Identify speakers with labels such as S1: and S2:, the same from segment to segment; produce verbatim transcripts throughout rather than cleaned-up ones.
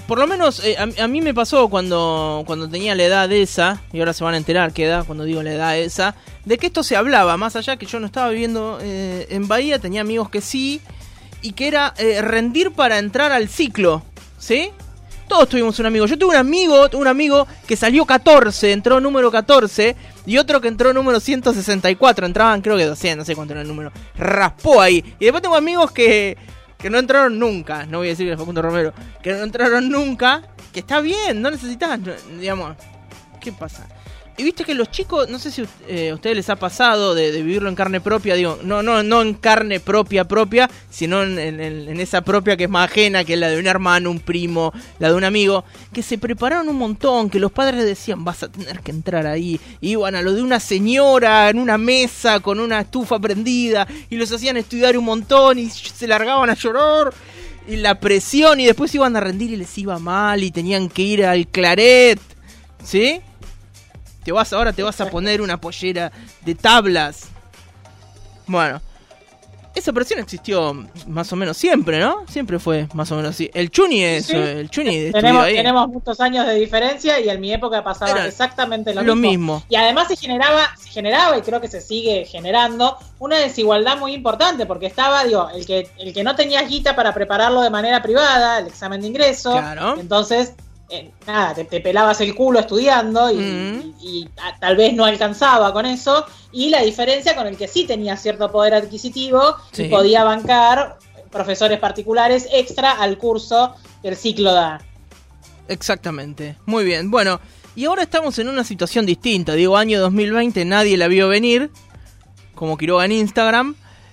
S1: por lo menos eh, a, a mí me pasó cuando, cuando tenía la edad esa, y ahora se van a enterar qué edad cuando digo la edad esa, de que esto se hablaba, más allá que yo no estaba viviendo eh, en Bahía, tenía amigos que sí, y que era eh, rendir para entrar al ciclo, ¿sí? Todos tuvimos un amigo. Yo tuve un amigo, tuve un amigo que salió catorce, entró número catorce, y otro que entró número ciento sesenta y cuatro, entraban creo que doscientos, no sé cuánto era el número, raspó ahí. Y después tengo amigos que, que no entraron nunca, no voy a decir que Facundo Romero, que no entraron nunca, que está bien, no necesitas, digamos, ¿qué pasa? Y viste que los chicos, no sé si eh, a ustedes les ha pasado de, de vivirlo en carne propia, digo, no no no en carne propia propia, sino en, en, en esa propia que es más ajena, que es la de un hermano, un primo, la de un amigo, que se prepararon un montón, que los padres decían, vas a tener que entrar ahí, y iban a lo de una señora en una mesa con una estufa prendida, y los hacían estudiar un montón, y se largaban a llorar, y la presión, y después iban a rendir y les iba mal, y tenían que ir al Claret, ¿sí? Te vas ahora te vas a poner una pollera de tablas. Bueno, esa presión existió más o menos siempre, ¿no? Siempre fue más o menos así. El Chuni es sí. el Chuni
S2: tenemos,
S1: ahí.
S2: Tenemos muchos años de diferencia y en mi época pasaba Era exactamente lo,
S1: lo
S2: mismo.
S1: mismo.
S2: Y además se generaba, se generaba y creo que se sigue generando una desigualdad muy importante porque estaba, digo, el que el que no tenía guita para prepararlo de manera privada, el examen de ingreso,
S1: claro.
S2: Entonces Eh, nada, te, te pelabas el culo estudiando y, mm. y, y a, tal vez no alcanzaba con eso, y la diferencia con el que sí tenía cierto poder adquisitivo sí. y podía bancar profesores particulares extra al curso que el ciclo da.
S1: Exactamente, muy bien. Bueno, y ahora estamos en una situación distinta, digo, año dos mil veinte, nadie la vio venir, como Quiroga en Instagram,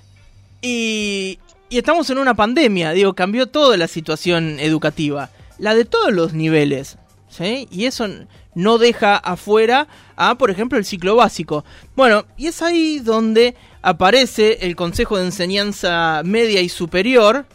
S1: y, y estamos en una pandemia, digo, cambió toda la situación educativa. La de todos los niveles, ¿sí? Y eso no deja afuera a, por ejemplo, el ciclo básico. Bueno, y es ahí donde aparece el Consejo de Enseñanza Media y Superior,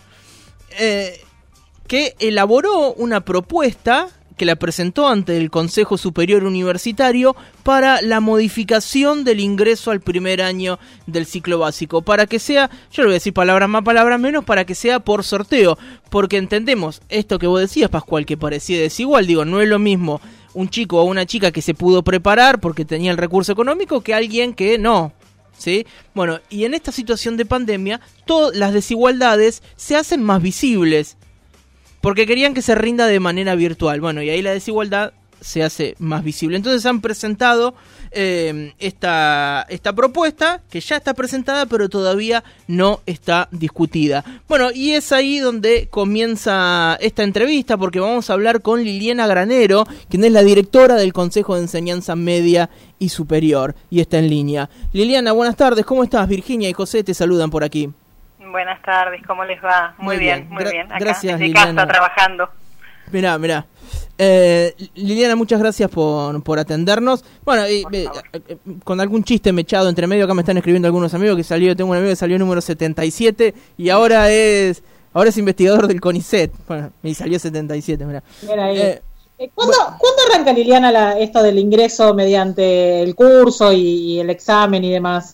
S1: eh, que elaboró una propuesta que la presentó ante el Consejo Superior Universitario para la modificación del ingreso al primer año del ciclo básico, para que sea, yo le voy a decir palabras más, palabras menos, para que sea por sorteo, porque entendemos esto que vos decías, Pascual, que parecía desigual, digo, no es lo mismo un chico o una chica que se pudo preparar porque tenía el recurso económico que alguien que no, ¿sí? Bueno, y en esta situación de pandemia, todas las desigualdades se hacen más visibles, porque querían que se rinda de manera virtual. Bueno, y ahí la desigualdad se hace más visible. Entonces han presentado eh, esta, esta propuesta, que ya está presentada, pero todavía no está discutida. Bueno, y es ahí donde comienza esta entrevista, porque vamos a hablar con Liliana Granero, quien es la directora del Consejo de Enseñanza Media y Superior, y está en línea. Liliana, buenas tardes, ¿cómo estás? Virginia y José te saludan por aquí.
S3: Buenas tardes, ¿cómo les va? Muy, muy bien, bien, muy
S1: Gra-
S3: bien. Acá,
S1: gracias,
S3: desde
S1: Liliana.
S3: casa, trabajando.
S1: Mirá, mirá. Eh, Liliana, muchas gracias por, por atendernos. Bueno, eh, eh, eh, con algún chiste mechado entre medio, acá me están escribiendo algunos amigos que salió, tengo un amigo que salió número setenta y siete y ahora es ahora es investigador del CONICET. Bueno, y salió setenta y siete, mirá.
S2: Mira ahí. Eh, ¿Cuándo, bueno. ¿Cuándo arranca, Liliana, la, esto del ingreso mediante el curso y, y el examen y demás?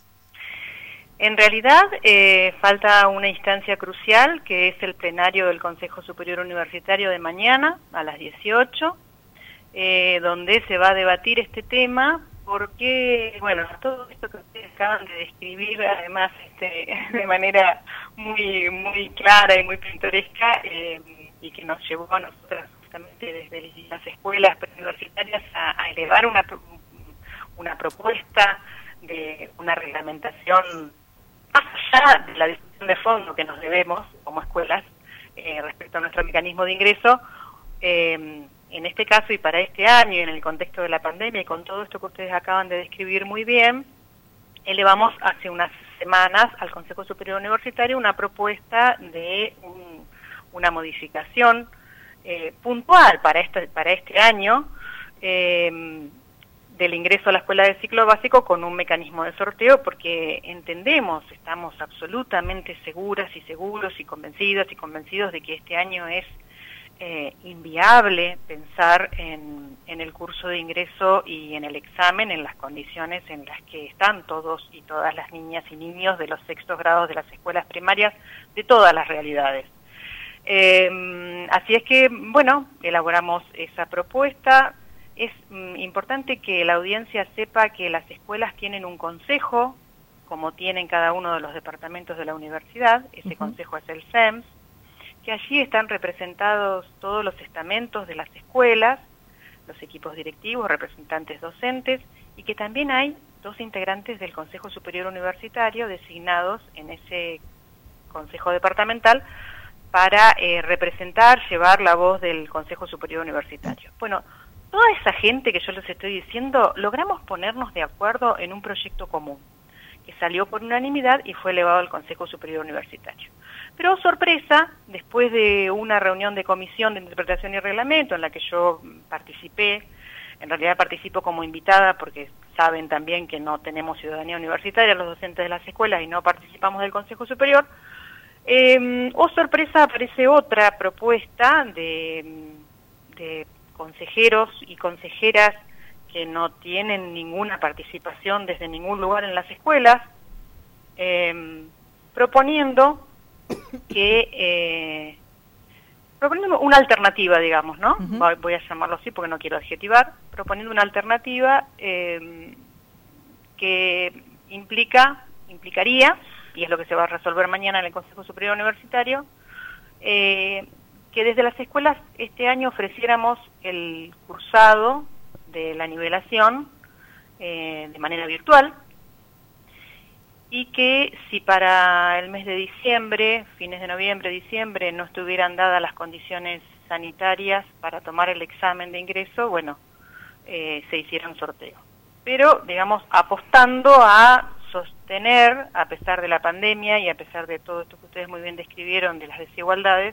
S3: En realidad eh, falta una instancia crucial, que es el plenario del Consejo Superior Universitario de mañana a las dieciocho, eh, donde se va a debatir este tema, porque, bueno, todo esto que ustedes acaban de describir, además este, de manera muy muy clara y muy pintoresca, eh, y que nos llevó a nosotros justamente desde las escuelas preuniversitarias a, a elevar una, una propuesta de una reglamentación más allá de la discusión de fondo que nos debemos como escuelas eh, respecto a nuestro mecanismo de ingreso, eh, en este caso y para este año y en el contexto de la pandemia y con todo esto que ustedes acaban de describir muy bien, elevamos hace unas semanas al Consejo Superior Universitario una propuesta de un, una modificación eh, puntual para este, para este año, eh, del ingreso a la escuela de ciclo básico con un mecanismo de sorteo, porque entendemos, estamos absolutamente seguras y seguros y convencidas y convencidos de que este año es eh, inviable pensar en, en el curso de ingreso y en el examen en las condiciones en las que están todos y todas las niñas y niños de los sextos grados de las escuelas primarias, de todas las realidades. Eh, así es que, bueno, elaboramos esa propuesta. Es mm, importante que la audiencia sepa que las escuelas tienen un consejo, como tienen cada uno de los departamentos de la universidad. Ese uh-huh. consejo es el C E M S, que allí están representados todos los estamentos de las escuelas, los equipos directivos, representantes docentes, y que también hay dos integrantes del Consejo Superior Universitario designados en ese Consejo Departamental para eh, representar, llevar la voz del Consejo Superior Universitario. Bueno, toda esa gente que yo les estoy diciendo, logramos ponernos de acuerdo en un proyecto común, que salió por unanimidad y fue elevado al Consejo Superior Universitario. Pero, sorpresa, después de una reunión de comisión de interpretación y reglamento en la que yo participé, en realidad participo como invitada porque saben también que no tenemos ciudadanía universitaria los docentes de las escuelas y no participamos del Consejo Superior, eh, oh sorpresa, aparece otra propuesta de, de consejeros y consejeras que no tienen ninguna participación desde ningún lugar en las escuelas, eh, proponiendo que eh, proponiendo una alternativa, digamos, ¿no? Uh-huh. Voy a llamarlo así porque no quiero adjetivar, proponiendo una alternativa eh, que implica, implicaría, y es lo que se va a resolver mañana en el Consejo Superior Universitario, eh, que desde las escuelas este año ofreciéramos el cursado de la nivelación eh, de manera virtual, y que si para el mes de diciembre, fines de noviembre, diciembre, no estuvieran dadas las condiciones sanitarias para tomar el examen de ingreso, bueno, eh, se hiciera un sorteo. Pero, digamos, apostando a sostener, a pesar de la pandemia y a pesar de todo esto que ustedes muy bien describieron de las desigualdades,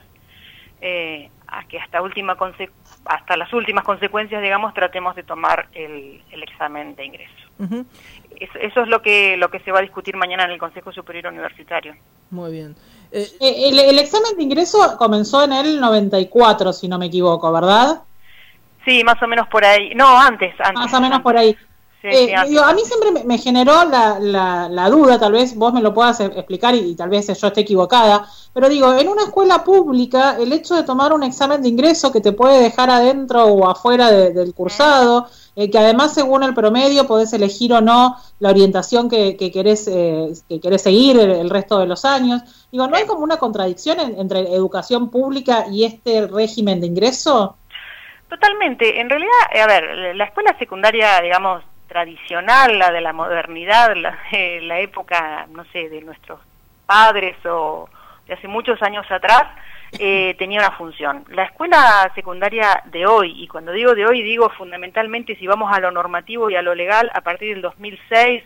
S3: eh, a que hasta última conse- hasta las últimas consecuencias, digamos, tratemos de tomar el, el examen de ingreso. Uh-huh. Eso, eso es lo que lo que se va a discutir mañana en el Consejo Superior Universitario.
S1: Muy bien. Eh,
S2: eh, el, el examen de ingreso comenzó en el noventa y cuatro, si no me equivoco, ¿verdad?
S3: Sí, más o menos por ahí. No, antes. antes
S2: más o menos
S3: antes.
S2: por ahí.
S3: Sí,
S2: eh,
S3: sí, antes,
S2: digo, a mí
S3: antes.
S2: siempre me, me generó la, la, la duda, tal vez vos me lo puedas explicar y, y tal vez yo esté equivocada, pero digo, en una escuela pública, el hecho de tomar un examen de ingreso que te puede dejar adentro o afuera de, del cursado, eh, que además según el promedio podés elegir o no la orientación que, que, querés, eh, que querés seguir el, el resto de los años, digo, ¿no hay como una contradicción en, entre educación pública y este régimen de ingreso?
S3: Totalmente. En realidad, a ver, la escuela secundaria, digamos, tradicional, la de la modernidad, la de la época, no sé, de nuestros padres o de hace muchos años atrás, eh, tenía una función. La escuela secundaria de hoy, y cuando digo de hoy, digo fundamentalmente si vamos a lo normativo y a lo legal, a partir del dos mil seis,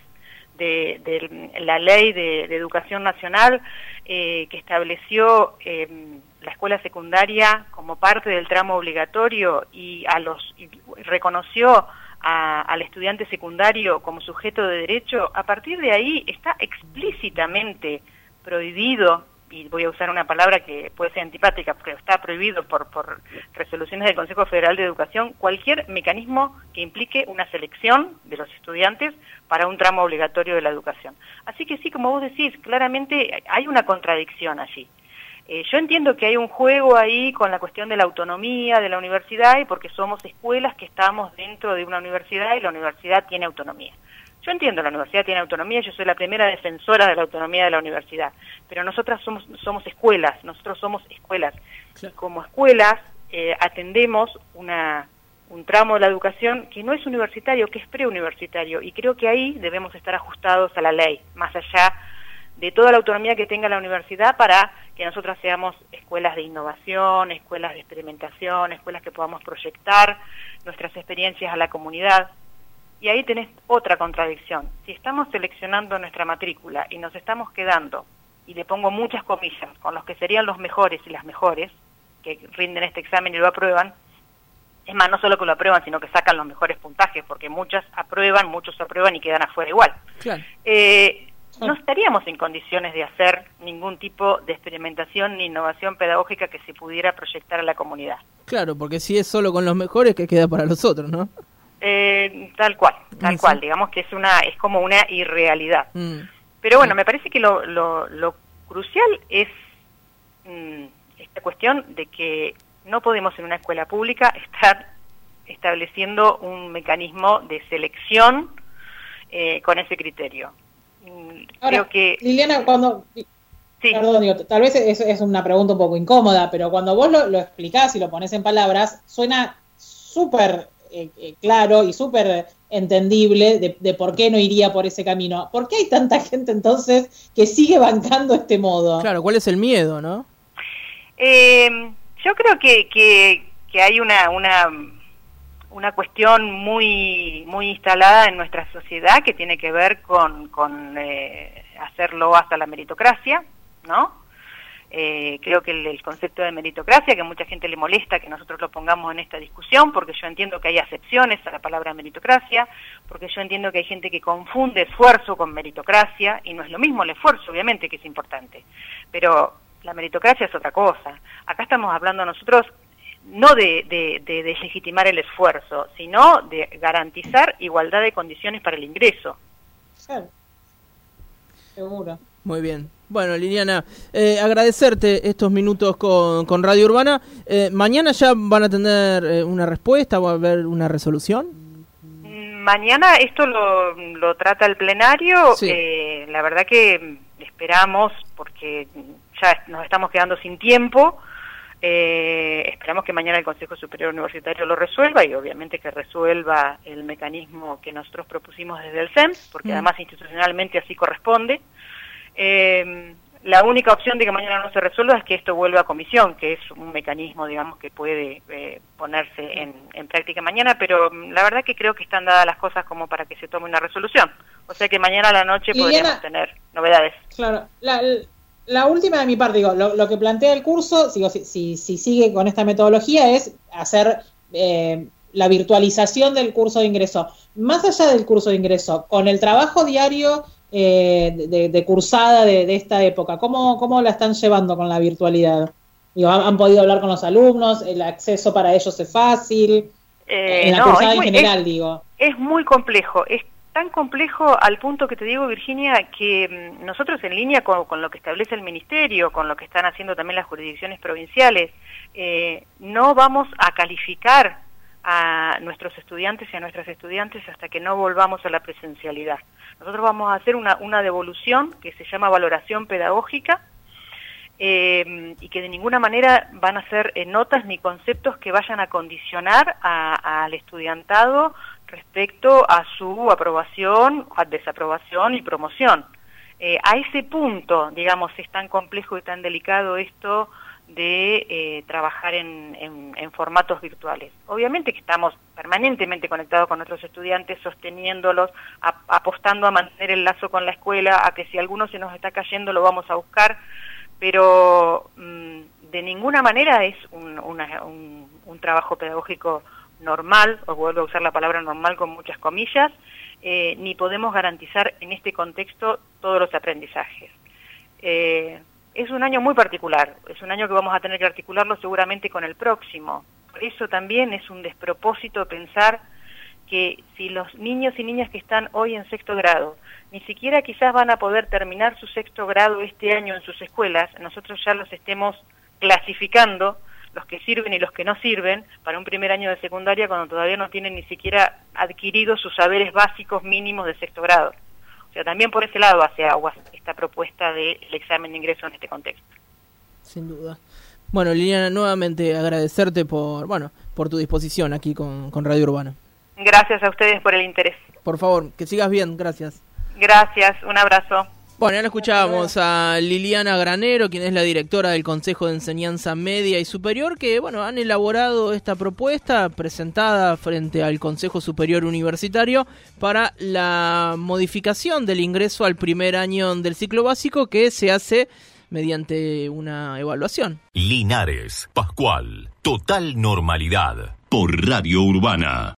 S3: de, de la Ley de, de Educación Nacional, eh, que estableció eh, la escuela secundaria como parte del tramo obligatorio y a los y reconoció A, al estudiante secundario como sujeto de derecho, a partir de ahí está explícitamente prohibido, y voy a usar una palabra que puede ser antipática, porque está prohibido por, por resoluciones del Consejo Federal de Educación, cualquier mecanismo que implique una selección de los estudiantes para un tramo obligatorio de la educación. Así que sí, como vos decís, claramente hay una contradicción allí. Eh, yo entiendo que hay un juego ahí con la cuestión de la autonomía de la universidad y porque somos escuelas que estamos dentro de una universidad y la universidad tiene autonomía. Yo entiendo, la universidad tiene autonomía, yo soy la primera defensora de la autonomía de la universidad, pero nosotras somos, somos escuelas, nosotros somos escuelas. Y como escuelas eh, atendemos una, un tramo de la educación que no es universitario, que es preuniversitario, y creo que ahí debemos estar ajustados a la ley, más allá de toda la autonomía que tenga la universidad para que nosotras seamos escuelas de innovación, escuelas de experimentación, escuelas que podamos proyectar nuestras experiencias a la comunidad. Y ahí tenés otra contradicción. Si estamos seleccionando nuestra matrícula y nos estamos quedando, y le pongo muchas comillas, con los que serían los mejores y las mejores, que rinden este examen y lo aprueban, es más, no solo que lo aprueban, sino que sacan los mejores puntajes, porque muchas aprueban, muchos aprueban y quedan afuera igual.
S1: Claro.
S3: Eh, no estaríamos en condiciones de hacer ningún tipo de experimentación ni innovación pedagógica que se pudiera proyectar a la comunidad.
S1: Claro, porque si es solo con los mejores, que queda para los otros, ¿no?
S3: Eh, tal cual, tal sí. cual, digamos que es una es como una irrealidad. Mm. Pero bueno, me parece que lo, lo, lo crucial es, mm, es esta cuestión de que no podemos en una escuela pública estar estableciendo un mecanismo de selección eh, con ese criterio.
S2: Ahora,
S3: Creo que...
S2: Liliana, cuando...
S3: Sí.
S2: Perdón, digo, tal vez es, es una pregunta un poco incómoda, pero cuando vos lo, lo explicás y lo pones en palabras, suena súper eh, eh, claro y súper entendible de, de por qué no iría por ese camino. ¿Por qué hay tanta gente entonces que sigue bancando este modo?
S1: Claro, ¿cuál es el miedo, no?
S3: Eh, yo creo que, que, que hay una, una, una cuestión muy, muy instalada en nuestra sociedad que tiene que ver con, con eh, hacerlo hasta la meritocracia, ¿no? Eh, creo que el, el concepto de meritocracia, que a mucha gente le molesta que nosotros lo pongamos en esta discusión, porque yo entiendo que hay acepciones a la palabra meritocracia, porque yo entiendo que hay gente que confunde esfuerzo con meritocracia, y no es lo mismo el esfuerzo, obviamente que es importante, pero la meritocracia es otra cosa. Acá estamos hablando nosotros no de, de, de, de legitimar el esfuerzo, sino de garantizar igualdad de condiciones para el ingreso.
S2: Sí. Seguro.
S1: Muy bien. Bueno, Liliana, eh, agradecerte estos minutos con, con Radio Urbana. Eh, ¿Mañana ya van a tener eh, una respuesta? ¿Va a haber una resolución?
S3: Mañana esto lo, lo trata el plenario.
S1: Sí.
S3: Eh, la verdad que esperamos, porque ya nos estamos quedando sin tiempo, eh, esperamos que mañana el Consejo Superior Universitario lo resuelva y obviamente que resuelva el mecanismo que nosotros propusimos desde el C E M, porque mm. además institucionalmente así corresponde. Eh, la única opción de que mañana no se resuelva es que esto vuelva a comisión, que es un mecanismo, digamos, que puede eh, ponerse en, en práctica mañana, pero la verdad que creo que están dadas las cosas como para que se tome una resolución. O sea que mañana a la noche
S2: Liliana,
S3: podríamos tener novedades.
S2: Claro, la, la última de mi parte, digo, lo, lo que plantea el curso, digo, si, si, si sigue con esta metodología, es hacer eh, la virtualización del curso de ingreso. Más allá del curso de ingreso, con el trabajo diario eh, de, de cursada de, de esta época, ¿cómo, ¿cómo la están llevando con la virtualidad? Digo, ¿han, han podido hablar con los alumnos? ¿El acceso para ellos es fácil?
S3: Eh,
S2: en la
S3: no,
S2: cursada
S3: muy,
S2: en general,
S3: es,
S2: digo.
S3: Es muy complejo, es tan complejo al punto que te digo, Virginia, que mmm, nosotros en línea con, con lo que establece el Ministerio, con lo que están haciendo también las jurisdicciones provinciales, eh, no vamos a calificar a nuestros estudiantes y a nuestras estudiantes hasta que no volvamos a la presencialidad. Nosotros vamos a hacer una, una devolución que se llama valoración pedagógica, eh, y que de ninguna manera van a ser eh, notas ni conceptos que vayan a condicionar a, al estudiantado respecto a su aprobación, a desaprobación y promoción. Eh, a ese punto, digamos, es tan complejo y tan delicado esto de eh, trabajar en, en, en formatos virtuales. Obviamente que estamos permanentemente conectados con nuestros estudiantes, sosteniéndolos, a, apostando a mantener el lazo con la escuela, a que si alguno se nos está cayendo lo vamos a buscar, pero mmm, de ninguna manera es un, una, un, un trabajo pedagógico normal, o vuelvo a usar la palabra normal con muchas comillas, eh, ni podemos garantizar en este contexto todos los aprendizajes. Eh, es un año muy particular, es un año que vamos a tener que articularlo seguramente con el próximo. Por eso también es un despropósito pensar que si los niños y niñas que están hoy en sexto grado ni siquiera quizás van a poder terminar su sexto grado este año en sus escuelas, nosotros ya los estemos clasificando, los que sirven y los que no sirven, para un primer año de secundaria cuando todavía no tienen ni siquiera adquirido sus saberes básicos mínimos de sexto grado. O sea, también por ese lado hace aguas esta propuesta del examen de ingreso en este contexto.
S1: Sin duda. Bueno, Liliana, nuevamente agradecerte por, bueno, por tu disposición aquí con, con Radio Urbana.
S3: Gracias a ustedes por el interés.
S1: Por favor, que sigas bien, gracias.
S3: Gracias, un abrazo.
S1: Bueno, ya lo escuchábamos a Liliana Granero, quien es la directora del Consejo de Enseñanza Media y Superior, que bueno, han elaborado esta propuesta presentada frente al Consejo Superior Universitario para la modificación del ingreso al primer año del ciclo básico, que se hace mediante una evaluación.
S4: Linares, Pascual, total normalidad por Radio Urbana.